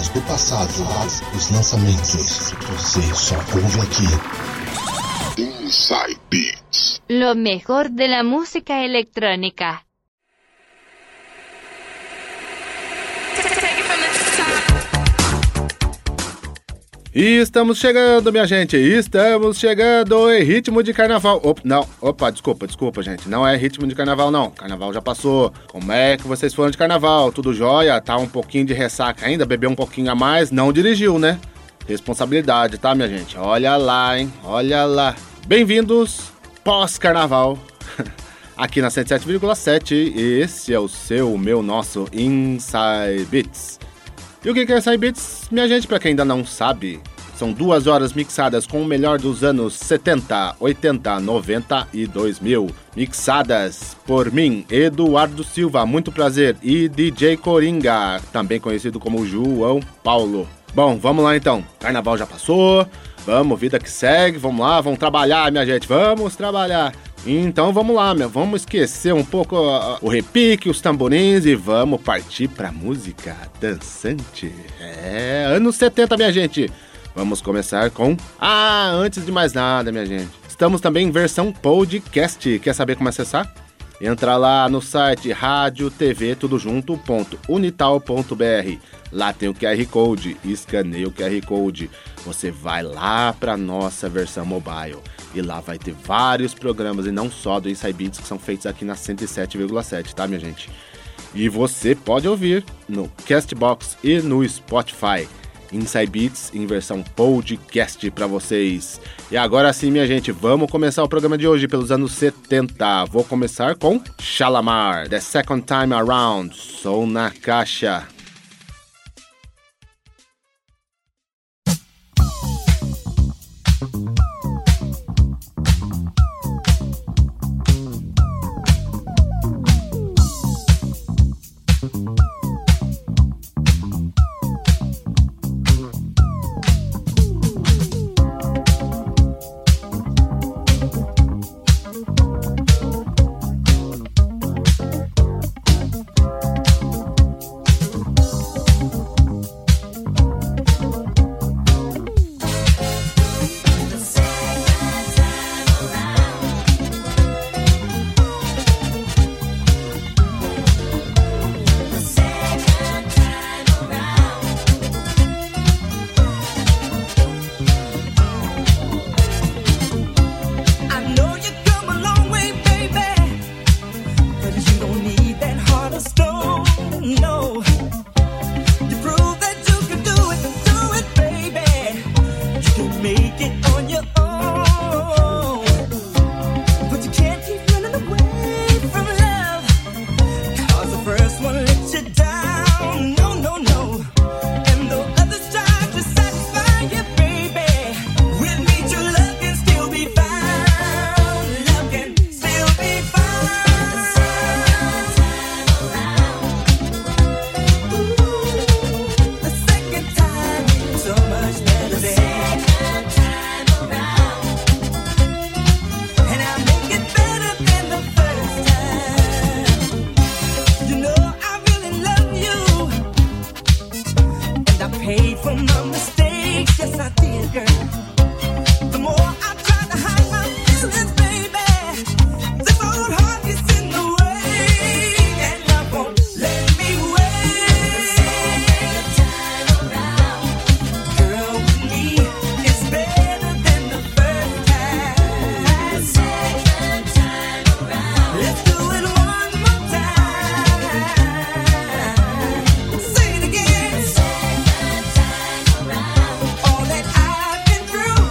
músicas do passado, os lançamentos, você só ouve aqui. Inside Beats. Lo mejor de la música electrónica. E estamos chegando, minha gente, estamos chegando em ritmo de carnaval. Desculpa, gente, não é ritmo de carnaval, não. Carnaval já passou. Como é que vocês foram de carnaval? Tudo jóia? Tá um pouquinho de ressaca ainda? Bebeu um pouquinho a mais? Não dirigiu, né? Responsabilidade, tá, minha gente? Olha lá, hein? Olha lá. Bem-vindos pós-carnaval. Aqui na 107,7, esse é o nosso Inside Beats. E o que é Inside Beats, minha gente, pra quem ainda não sabe? São 2 horas mixadas com o melhor dos anos 70, 80, 90 e 2000. Mixadas por mim, Eduardo Silva, muito prazer, e DJ Coringa, também conhecido como João Paulo. Bom, vamos lá então. Carnaval já passou, vamos, vida que segue, vamos lá, vamos trabalhar, minha gente, vamos trabalhar. Então vamos lá, vamos esquecer um pouco o repique, os tamborins e vamos partir pra música dançante. Anos 70, minha gente. Vamos começar com... antes de mais nada, minha gente, estamos também em versão podcast. Quer saber como acessar? Entra lá no site radiotvtudojunto.unital.br. Lá tem o QR Code, escaneia o QR Code. Você vai lá para nossa versão mobile. E lá vai ter vários programas, e não só do Inside Beats, que são feitos aqui na 107,7, tá, minha gente? E você pode ouvir no Castbox e no Spotify. Inside Beats em versão podcast para vocês. E agora sim, minha gente, vamos começar o programa de hoje pelos anos 70. Vou começar com Shalamar, The Second Time Around, Som na Caixa. All that I've been through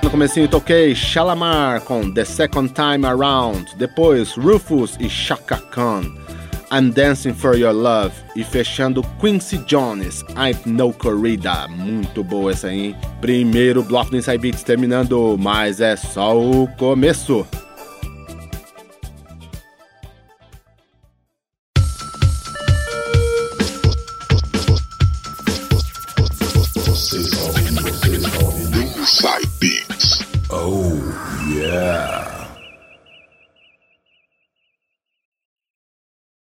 no comecinho toquei Shalamar com The Second Time Around, depois Rufus e Chaka Khan, I'm Dancing For Your Love, e fechando Quincy Jones, Ain't No Corrida. Muito boa essa aí, hein? Primeiro bloco do Inside Beats terminando, mas é só o começo. Inside Beats. Oh, yeah.